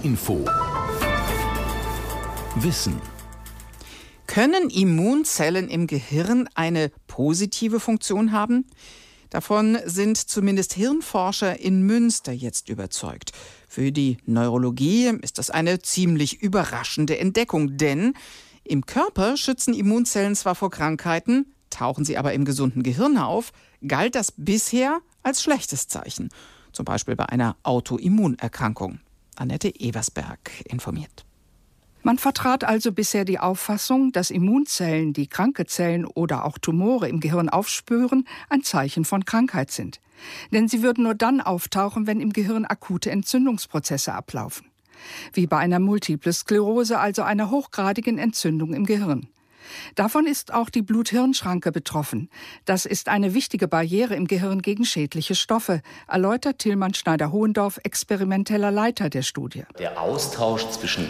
Info. Wissen. Können Immunzellen im Gehirn eine positive Funktion haben? Davon sind zumindest Hirnforscher in Münster jetzt überzeugt. Für die Neurologie ist das eine ziemlich überraschende Entdeckung, denn im Körper schützen Immunzellen zwar vor Krankheiten, tauchen sie aber im gesunden Gehirn auf, galt das bisher als schlechtes Zeichen. Zum Beispiel bei einer Autoimmunerkrankung. Annette Eversberg informiert. Man vertrat also bisher die Auffassung, dass Immunzellen, die kranke Zellen oder auch Tumore im Gehirn aufspüren, ein Zeichen von Krankheit sind. Denn sie würden nur dann auftauchen, wenn im Gehirn akute Entzündungsprozesse ablaufen. Wie bei einer Multiple Sklerose, also einer hochgradigen Entzündung im Gehirn. Davon ist auch die Blut-Hirn-Schranke betroffen. Das ist eine wichtige Barriere im Gehirn gegen schädliche Stoffe, erläutert Tillmann Schneider-Hohendorf, experimenteller Leiter der Studie. Der Austausch zwischen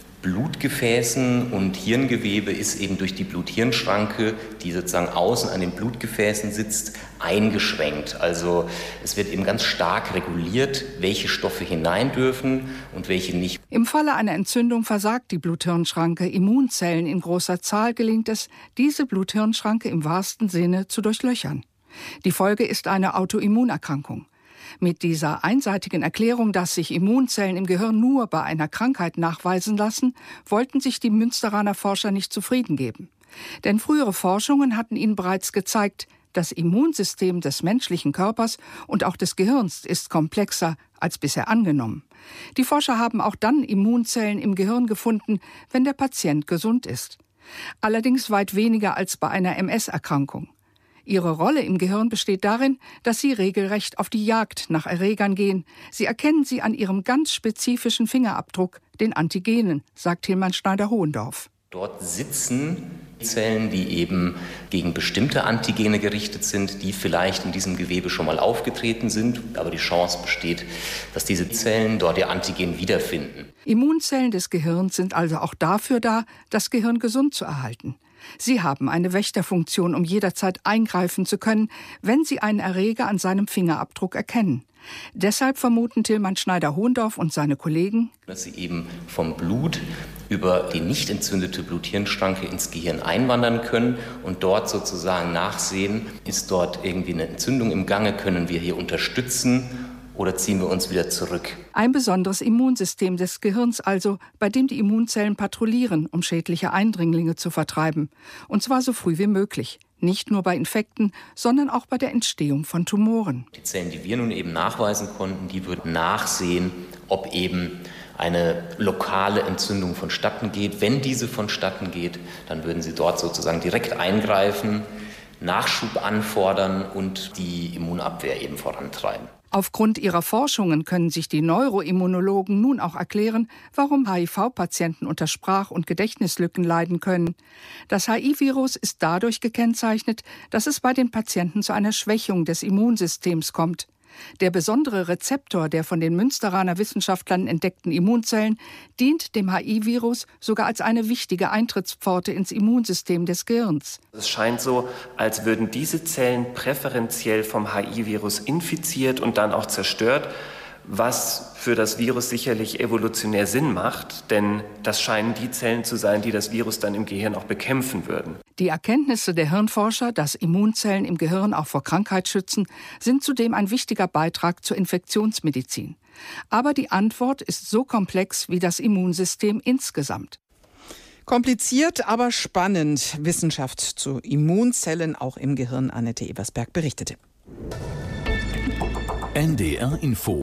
Blutgefäßen und Hirngewebe ist eben durch die Blut-Hirn-Schranke, die sozusagen außen an den Blutgefäßen sitzt, eingeschränkt. Also es wird eben ganz stark reguliert, welche Stoffe hinein dürfen und welche nicht. Im Falle einer Entzündung versagt die Blut-Hirn-Schranke. Immunzellen in großer Zahl gelingt es, diese Blut-Hirn-Schranke im wahrsten Sinne zu durchlöchern. Die Folge ist eine Autoimmunerkrankung. Mit dieser einseitigen Erklärung, dass sich Immunzellen im Gehirn nur bei einer Krankheit nachweisen lassen, wollten sich die Münsteraner Forscher nicht zufrieden geben. Denn frühere Forschungen hatten ihnen bereits gezeigt, das Immunsystem des menschlichen Körpers und auch des Gehirns ist komplexer als bisher angenommen. Die Forscher haben auch dann Immunzellen im Gehirn gefunden, wenn der Patient gesund ist. Allerdings weit weniger als bei einer MS-Erkrankung. Ihre Rolle im Gehirn besteht darin, dass sie regelrecht auf die Jagd nach Erregern gehen. Sie erkennen sie an ihrem ganz spezifischen Fingerabdruck, den Antigenen, sagt Tillmann Schneider-Hohendorf. Dort sitzen Zellen, die eben gegen bestimmte Antigene gerichtet sind, die vielleicht in diesem Gewebe schon mal aufgetreten sind. Aber die Chance besteht, dass diese Zellen dort ihr Antigen wiederfinden. Immunzellen des Gehirns sind also auch dafür da, das Gehirn gesund zu erhalten. Sie haben eine Wächterfunktion, um jederzeit eingreifen zu können, wenn sie einen Erreger an seinem Fingerabdruck erkennen. Deshalb vermuten Tillmann Schneider-Hohendorf und seine Kollegen, dass sie eben vom Blut über die nicht entzündete Blut-Hirn-Schranke ins Gehirn einwandern können und dort sozusagen nachsehen, ist dort irgendwie eine Entzündung im Gange, können wir hier unterstützen oder ziehen wir uns wieder zurück. Ein besonderes Immunsystem des Gehirns also, bei dem die Immunzellen patrouillieren, um schädliche Eindringlinge zu vertreiben. Und zwar so früh wie möglich. Nicht nur bei Infekten, sondern auch bei der Entstehung von Tumoren. Die Zellen, die wir nun eben nachweisen konnten, die würden nachsehen, ob eben eine lokale Entzündung vonstatten geht. Wenn diese vonstatten geht, dann würden sie dort sozusagen direkt eingreifen, Nachschub anfordern und die Immunabwehr eben vorantreiben. Aufgrund ihrer Forschungen können sich die Neuroimmunologen nun auch erklären, warum HIV-Patienten unter Sprach- und Gedächtnislücken leiden können. Das HIV-Virus ist dadurch gekennzeichnet, dass es bei den Patienten zu einer Schwächung des Immunsystems kommt. Der besondere Rezeptor der von den Münsteraner Wissenschaftlern entdeckten Immunzellen dient dem HIV-Virus sogar als eine wichtige Eintrittspforte ins Immunsystem des Gehirns. Es scheint so, als würden diese Zellen präferenziell vom HIV-Virus infiziert und dann auch zerstört, was für das Virus sicherlich evolutionär Sinn macht, denn das scheinen die Zellen zu sein, die das Virus dann im Gehirn auch bekämpfen würden. Die Erkenntnisse der Hirnforscher, dass Immunzellen im Gehirn auch vor Krankheit schützen, sind zudem ein wichtiger Beitrag zur Infektionsmedizin. Aber die Antwort ist so komplex wie das Immunsystem insgesamt. Kompliziert, aber spannend. Wissenschaft zu Immunzellen auch im Gehirn. Annette Eversberg berichtete. NDR Info